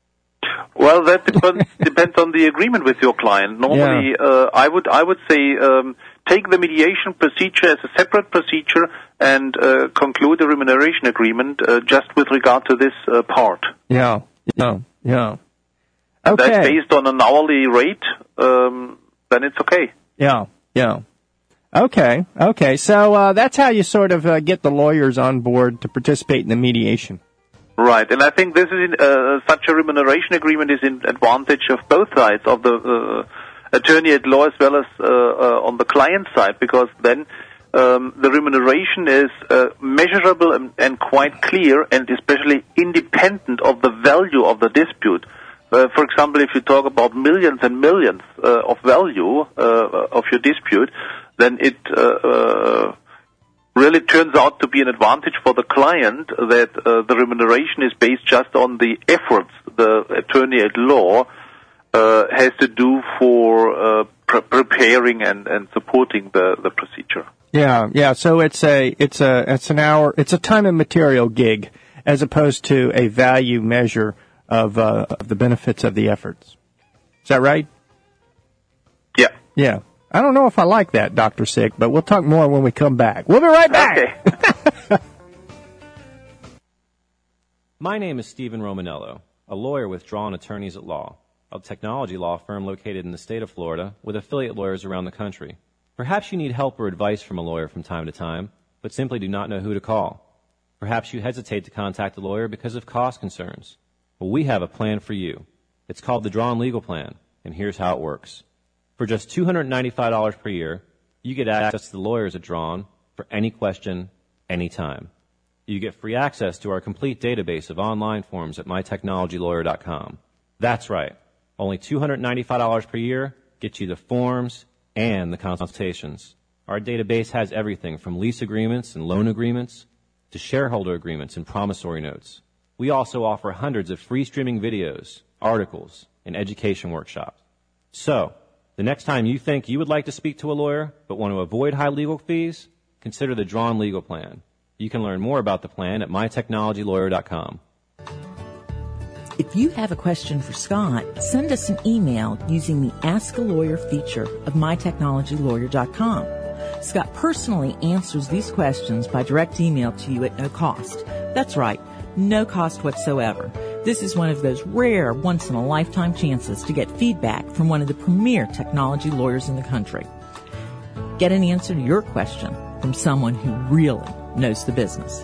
Well, that depends, depends on the agreement with your client. Normally, Yeah. uh, I would I would say um, take the mediation procedure as a separate procedure and uh, conclude a remuneration agreement uh, just with regard to this uh, part. Yeah, yeah, yeah. And Okay. that's based on an hourly rate. Um, then it's okay. Yeah, yeah. Okay, okay. So uh, that's how you sort of uh, get the lawyers on board to participate in the mediation. Right, and I think this is in, uh, such a remuneration agreement is in advantage of both sides of the uh, attorney at law as well as uh, uh, on the client side, because then um, the remuneration is uh, measurable and, and quite clear, and especially independent of the value of the dispute. Uh, for example, if you talk about millions and millions uh, of value uh, of your dispute, then it uh, uh, really turns out to be an advantage for the client that uh, the remuneration is based just on the efforts the attorney at law uh, has to do for uh, pre- preparing and, and supporting the, the procedure. Yeah, yeah. So it's a it's a it's an hour it's a time and material gig as opposed to a value measure of, uh, of the benefits of the efforts. Is that right? Yeah. Yeah. I don't know if I like that, Doctor Sick, but we'll talk more when we come back. We'll be right back. Okay. My name is Stephen Romanello, a lawyer with Drawn Attorneys at Law, a technology law firm located in the state of Florida with affiliate lawyers around the country. Perhaps you need help or advice from a lawyer from time to time, but simply do not know who to call. Perhaps you hesitate to contact a lawyer because of cost concerns. Well, we have a plan for you. It's called the Drawn Legal Plan, and here's how it works. For just two hundred ninety-five dollars per year, you get access to the lawyers at Drawn for any question, anytime. You get free access to our complete database of online forms at my technology lawyer dot com. That's right. Only two hundred ninety-five dollars per year gets you the forms and the consultations. Our database has everything from lease agreements and loan agreements to shareholder agreements and promissory notes. We also offer hundreds of free streaming videos, articles, and education workshops. So, the next time you think you would like to speak to a lawyer but want to avoid high legal fees, consider the Drawn Legal Plan. You can learn more about the plan at my technology lawyer dot com. If you have a question for Scott, send us an email using the Ask a Lawyer feature of my technology lawyer dot com. Scott personally answers these questions by direct email to you at no cost. That's right, no cost whatsoever. This is one of those rare, once-in-a-lifetime chances to get feedback from one of the premier technology lawyers in the country. Get an answer to your question from someone who really knows the business.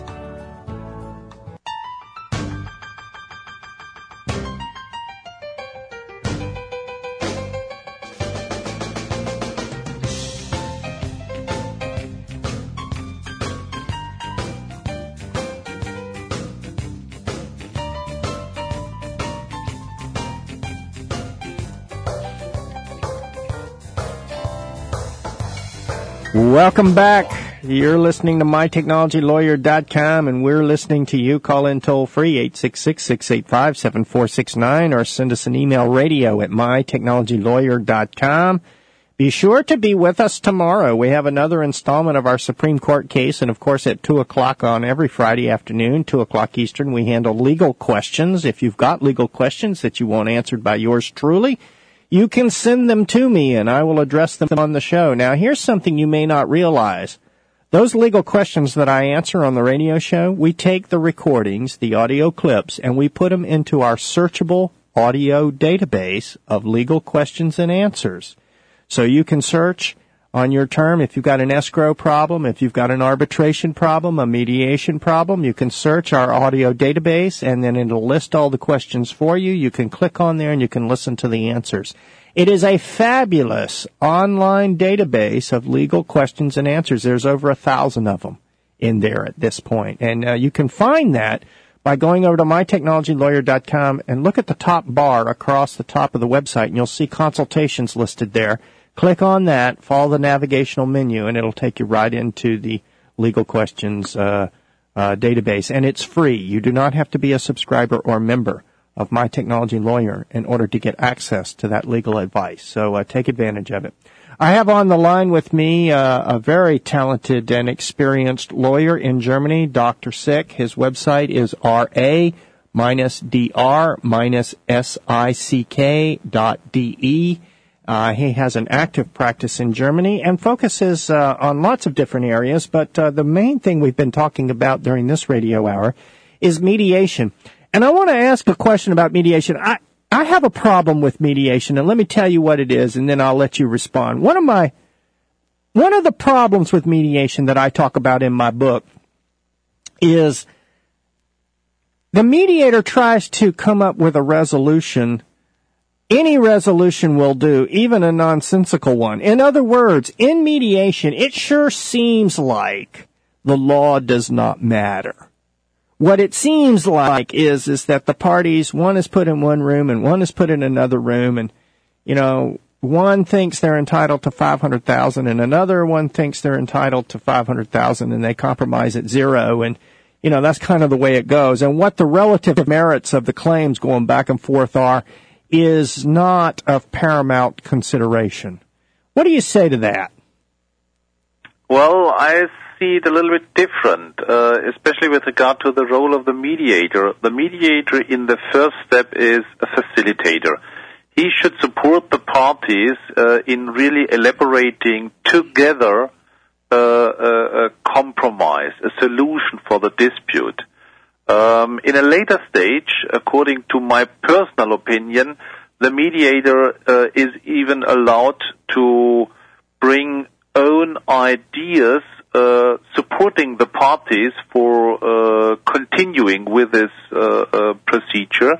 Welcome back. You're listening to my technology lawyer dot com, and we're listening to you. Call in toll-free, eight six six, six eight five, seven four six nine, or send us an email, radio at my technology lawyer dot com. Be sure to be with us tomorrow. We have another installment of our Supreme Court case, and, of course, at two o'clock on every Friday afternoon, two o'clock Eastern, we handle legal questions. If you've got legal questions that you want answered by yours truly, you can send them to me, and I will address them on the show. Now, here's something you may not realize. Those legal questions that I answer on the radio show, we take the recordings, the audio clips, and we put them into our searchable audio database of legal questions and answers. So you can search on your term. If you've got an escrow problem, if you've got an arbitration problem, a mediation problem, you can search our audio database, and then it'll list all the questions for you. You can click on there and you can listen to the answers. It is a fabulous online database of legal questions and answers. There's over a thousand of them in there at this point. And uh, you can find that by going over to my technology lawyer dot com and look at the top bar across the top of the website, and you'll see consultations listed there. Click on that, follow the navigational menu, and it'll take you right into the legal questions uh, uh, database. And it's free. You do not have to be a subscriber or member of My Technology Lawyer in order to get access to that legal advice. So uh, take advantage of it. I have on the line with me uh, a very talented and experienced lawyer in Germany, Doctor Sick. His website is R A D R S I C K dot D E. Uh, he has an active practice in Germany and focuses uh, on lots of different areas, but uh, the main thing we've been talking about during this radio hour is mediation. And I want to ask a question about mediation. I, I have a problem with mediation, and let me tell you what it is, and then I'll let you respond. One of my, one of the problems with mediation that I talk about in my book is the mediator tries to come up with a resolution Any resolution will do, even a nonsensical one. In other words, in mediation, it sure seems like the law does not matter. What it seems like is, is that the parties, one is put in one room and one is put in another room, and, you know, one thinks they're entitled to five hundred thousand dollars and another one thinks they're entitled to five hundred thousand dollars, and they compromise at zero, and, you know, that's kind of the way it goes. And what the relative merits of the claims going back and forth are is not of paramount consideration. What do you say to that? Well, I see it a little bit different, uh, especially with regard to the role of the mediator. The mediator in the first step is a facilitator. He should support the parties uh, in really elaborating together uh, a, a compromise, a solution for the dispute. Um, in a later stage, according to my personal opinion, the mediator uh, is even allowed to bring own ideas uh, supporting the parties for uh, continuing with this uh, uh, procedure.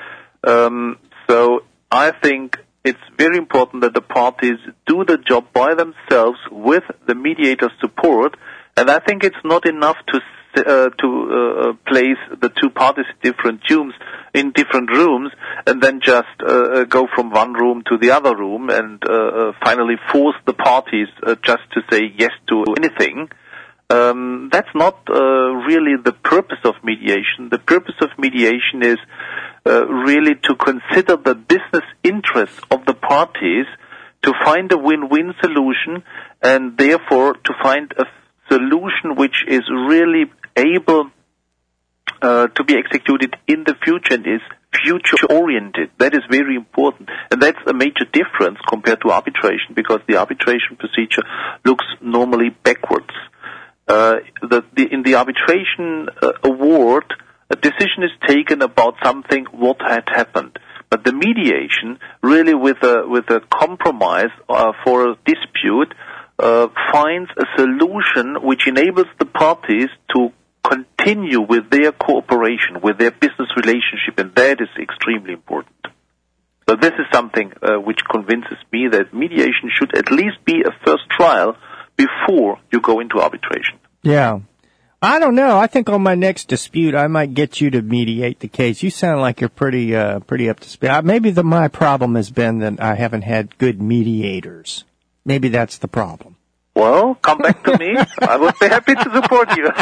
Um, so I think it's very important that the parties do the job by themselves with the mediator's support, and I think it's not enough to uh, to uh, place the two parties in different rooms, in different rooms, and then just uh, go from one room to the other room and uh, finally force the parties uh, just to say yes to anything. Um, that's not uh, really the purpose of mediation. The purpose of mediation is uh, really to consider the business interests of the parties, to find a win-win solution, and therefore to find a solution which is really able uh, to be executed in the future and is future-oriented. That is very important. And that's a major difference compared to arbitration, because the arbitration procedure looks normally backwards. Uh, the, the, in the arbitration uh, award, a decision is taken about something, what had happened. But the mediation, really with a, with a compromise uh, for a dispute, uh, finds a solution which enables the parties to continue with their cooperation, with their business relationship, and that is extremely important. So this is something uh, which convinces me that mediation should at least be a first trial before you go into arbitration. Yeah. I don't know. I think on my next dispute, I might get you to mediate the case. You sound like you're pretty, uh, pretty up to speed. Maybe the, my problem has been that I haven't had good mediators. Maybe that's the problem. Well, come back to me. I would be happy to support you.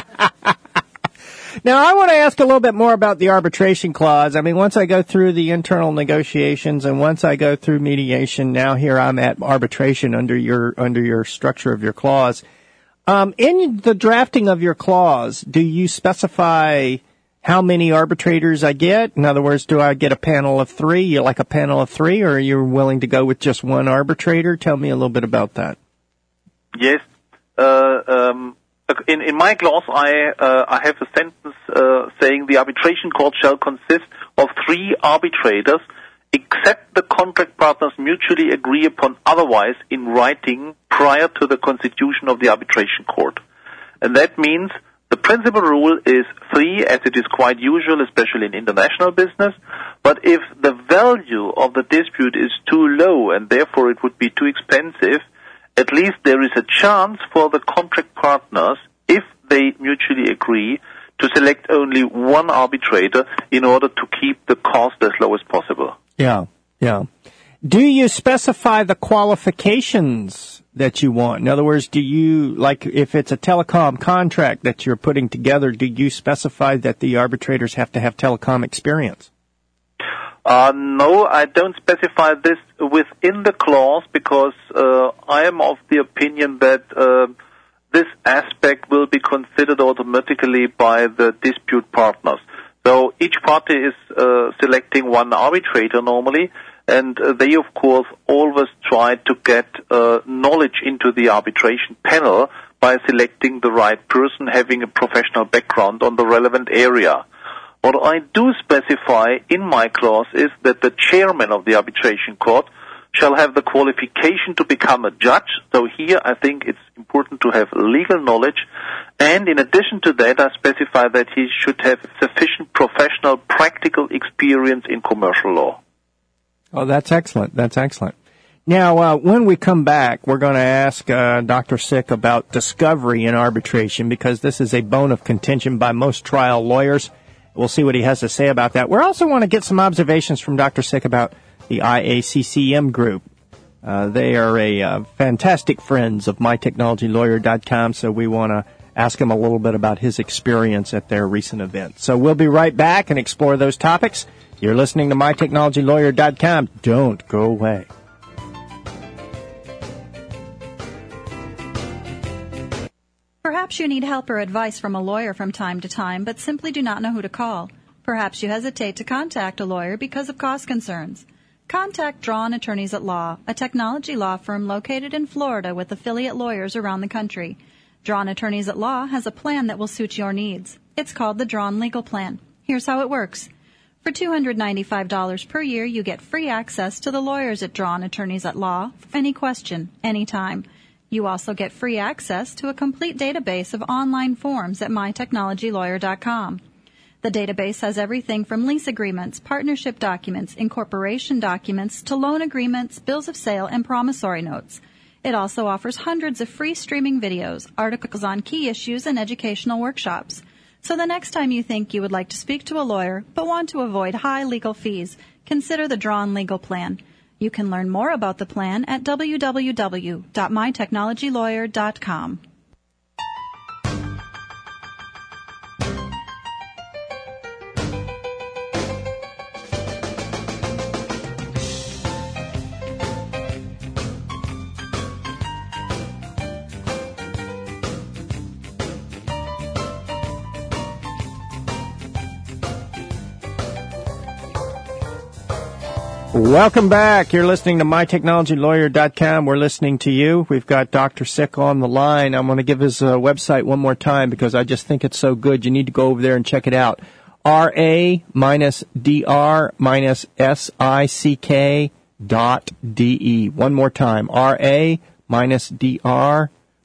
Now, I want to ask a little bit more about the arbitration clause. I mean, once I go through the internal negotiations and once I go through mediation, now here I'm at arbitration under your under your structure of your clause. Um, in the drafting of your clause, do you specify how many arbitrators I get? In other words, do I get a panel of three? You like a panel of three, or are you willing to go with just one arbitrator? Tell me a little bit about that. Yes. Uh, um, in, in my clause, I, uh, I have a sentence uh, saying the arbitration court shall consist of three arbitrators, except the contract partners mutually agree upon otherwise in writing prior to the constitution of the arbitration court. And that means the principal rule is three, as it is quite usual, especially in international business. But if the value of the dispute is too low and therefore it would be too expensive, at least there is a chance for the contract partners, if they mutually agree, to select only one arbitrator in order to keep the cost as low as possible. Yeah, yeah. Do you specify the qualifications that you want? In other words, do you, like if it's a telecom contract that you're putting together, do you specify that the arbitrators have to have telecom experience? Uh, no, I don't specify this within the clause because uh, I am of the opinion that uh, this aspect will be considered automatically by the dispute partners. So each party is uh, selecting one arbitrator normally, and uh, they, of course, always try to get uh, knowledge into the arbitration panel by selecting the right person having a professional background on the relevant area. What I do specify in my clause is that the chairman of the arbitration court shall have the qualification to become a judge. So here I think it's important to have legal knowledge. And in addition to that, I specify that he should have sufficient professional practical experience in commercial law. Oh, that's excellent. That's excellent. Now, uh, when we come back, we're going to ask uh, Doctor Sick about discovery in arbitration, because this is a bone of contention by most trial lawyers. We'll see what he has to say about that. We also want to get some observations from Doctor Sick about the I A C C M group. Uh, they are a uh, fantastic friends of my technology lawyer dot com, so we want to ask him a little bit about his experience at their recent event. So we'll be right back and explore those topics. You're listening to my technology lawyer dot com. Don't go away. Perhaps you need help or advice from a lawyer from time to time, but simply do not know who to call. Perhaps you hesitate to contact a lawyer because of cost concerns. Contact Drawn Attorneys at Law, a technology law firm located in Florida with affiliate lawyers around the country. Drawn Attorneys at Law has a plan that will suit your needs. It's called the Drawn Legal Plan. Here's how it works. For two hundred ninety-five dollars per year, you get free access to the lawyers at Drawn Attorneys at Law for any question, anytime. You also get free access to a complete database of online forms at my technology lawyer dot com. The database has everything from lease agreements, partnership documents, incorporation documents, to loan agreements, bills of sale, and promissory notes. It also offers hundreds of free streaming videos, articles on key issues, and educational workshops. So the next time you think you would like to speak to a lawyer but want to avoid high legal fees, consider the Drawn Legal Plan. You can learn more about the plan at w w w dot my technology lawyer dot com. Welcome back. You're listening to my technology lawyer dot com. We're listening to you. We've got Doctor Sick on the line. I'm going to give his uh, website one more time because I just think it's so good. You need to go over there and check it out. R A D R S I C K dot D E. One more time. R A D R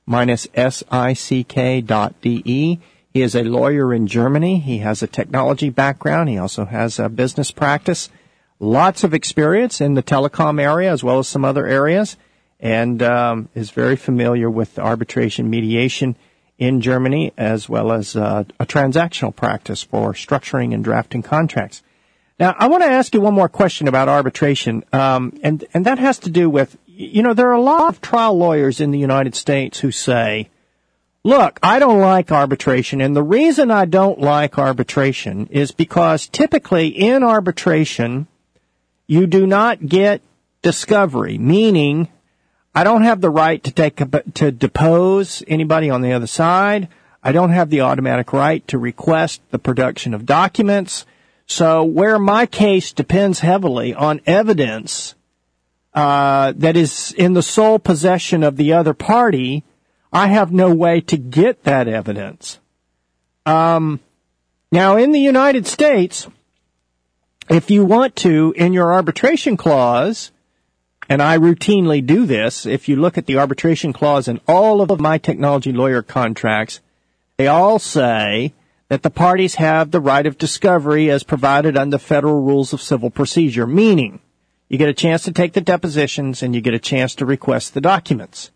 S I C K dot D E. He is a lawyer in Germany. He has a technology background. He also has a business practice. Lots of experience in the telecom area as well as some other areas, and um, is very familiar with arbitration mediation in Germany as well as uh, a transactional practice for structuring and drafting contracts. Now, I want to ask you one more question about arbitration, um, and, and that has to do with, you know, there are a lot of trial lawyers in the United States who say, look, I don't like arbitration, and the reason I don't like arbitration is because typically in arbitration, you do not get discovery, meaning I don't have the right to take to depose anybody on the other side. I don't have the automatic right to request the production of documents. So where my case depends heavily on evidence uh, that is in the sole possession of the other party, I have no way to get that evidence. Um, now, in the United States, if you want to, in your arbitration clause, and I routinely do this, if you look at the arbitration clause in all of my technology lawyer contracts, they all say that the parties have the right of discovery as provided under federal rules of civil procedure, meaning you get a chance to take the depositions and you get a chance to request the documents.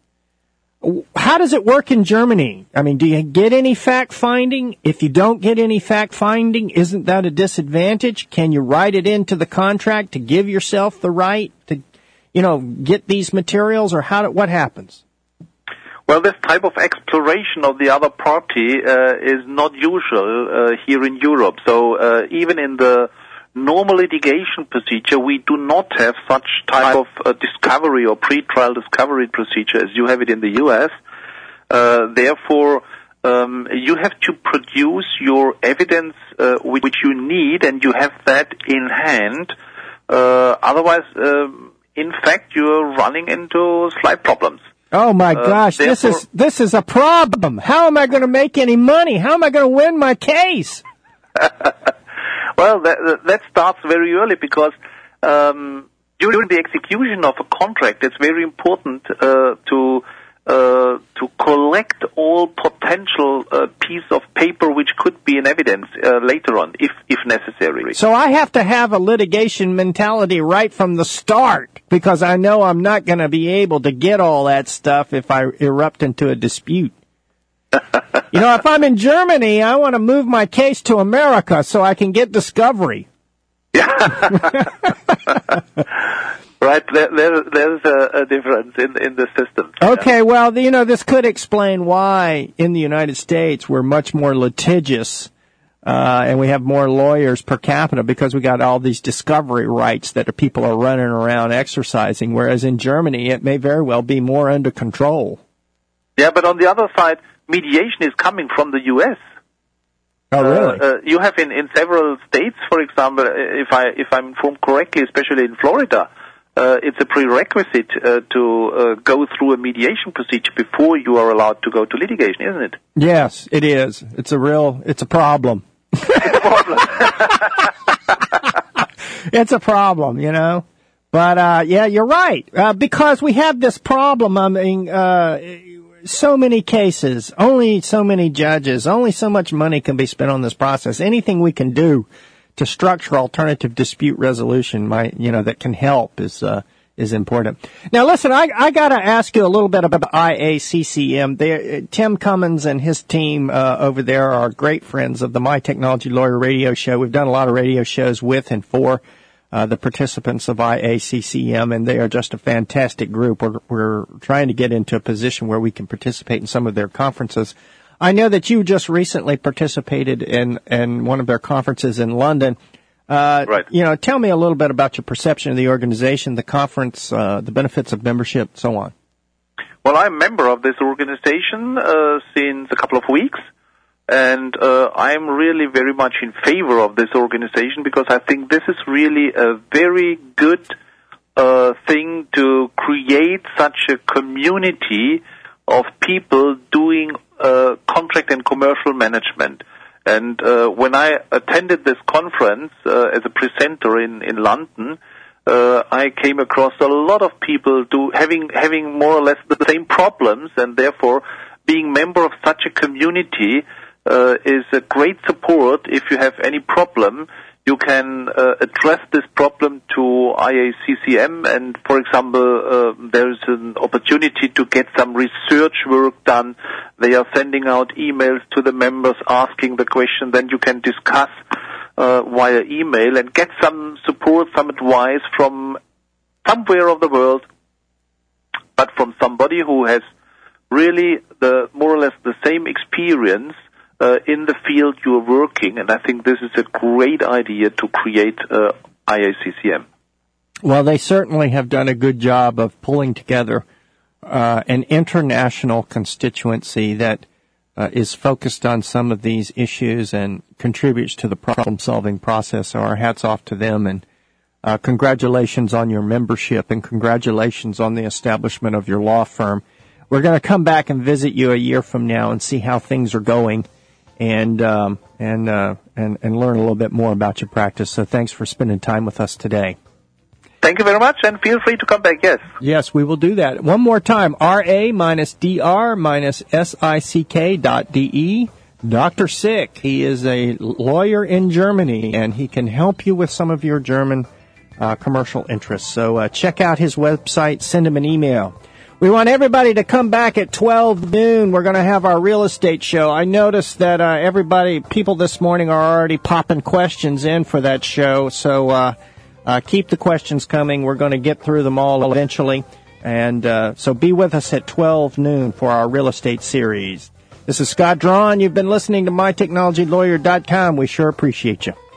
How does it work in Germany? I mean, do you get any fact-finding? If you don't get any fact-finding, isn't that a disadvantage? Can you write it into the contract to give yourself the right to, you know, get these materials, or how? Do, what happens? Well, this type of exploration of the other party uh, is not usual uh, here in Europe. So uh, even in the normal litigation procedure, we do not have such type of uh, discovery or pre-trial discovery procedure as you have it in the U S. Uh, therefore, um, you have to produce your evidence uh, which you need, and you have that in hand. Uh, otherwise, uh, in fact, you're running into slight problems. Oh my gosh, uh, this is this is a problem. How am I going to make any money? How am I going to win my case? Well, that, that starts very early because um, during the execution of a contract, it's very important uh, to uh, to collect all potential uh, piece of paper which which could be in evidence uh, later on, if if necessary. So I have to have a litigation mentality right from the start, because I know I'm not going to be able to get all that stuff if I erupt into a dispute. You know, if I'm in Germany, I want to move my case to America so I can get discovery. Right, there, there, there's a, a difference in, in the system. Okay, yeah. well, you know, this could explain why in the United States we're much more litigious, uh, and we have more lawyers per capita because we got all these discovery rights that the people are running around exercising, whereas in Germany it may very well be more under control. Yeah, but on the other side, mediation is coming from the U S Oh, really? Uh, uh, you have in, in several states, for example, if I if I'm informed correctly, especially in Florida, uh, it's a prerequisite uh, to uh, go through a mediation procedure before you are allowed to go to litigation, isn't it? Yes, it is. It's a real. It's a problem. It's a problem. It's a problem, you know. But uh, yeah, you're right, uh, because we have this problem. I mean. Uh, So many cases, only so many judges, only so much money can be spent on this process. Anything we can do to structure alternative dispute resolution, might, you know, that can help is uh, is important. Now, listen, I I got to ask you a little bit about I A C C M. They, Tim Cummins and his team uh, over there are great friends of the My Technology Lawyer radio show. We've done a lot of radio shows with and for Uh, the participants of I A C C M, and they are just a fantastic group. We're, we're trying to get into a position where we can participate in some of their conferences. I know that you just recently participated in, in one of their conferences in London. Uh, right. You know, tell me a little bit about your perception of the organization, the conference, uh, the benefits of membership, so on. Well, I'm a member of this organization uh, since a couple of weeks. And uh, I'm really very much in favor of this organization because I think this is really a very good uh, thing to create such a community of people doing uh, contract and commercial management. And uh, when I attended this conference uh, as a presenter in, in London, uh, I came across a lot of people do, having having more or less the same problems, and therefore being member of such a community Uh, is a great support. If you have any problem, you can uh, address this problem to I A C C M, and for example, uh, there is an opportunity to get some research work done. They are sending out emails to the members asking the question, then you can discuss uh, via email and get some support, some advice from somewhere of the world, but from somebody who has really the more or less the same experience Uh, in the field you are working, and I think this is a great idea to create uh, I A C C M. Well, they certainly have done a good job of pulling together uh, an international constituency that uh, is focused on some of these issues and contributes to the problem-solving process. So our hats off to them, and uh, congratulations on your membership, and congratulations on the establishment of your law firm. We're going to come back and visit you a year from now and see how things are going, and um, and, uh, and and learn a little bit more about your practice. So thanks for spending time with us today. Thank you very much, and feel free to come back, yes. Yes, we will do that. One more time, R A minus D R minus S I C K dot D E. Doctor Sick, he is a lawyer in Germany, and he can help you with some of your German uh, commercial interests. So uh, check out his website, send him an email. We want everybody to come back at twelve noon. We're going to have our real estate show. I noticed that uh, everybody, people this morning are already popping questions in for that show. So uh, uh, keep the questions coming. We're going to get through them all eventually. And uh, so be with us at twelve noon for our real estate series. This is Scott Drawn. You've been listening to my technology lawyer dot com. We sure appreciate you.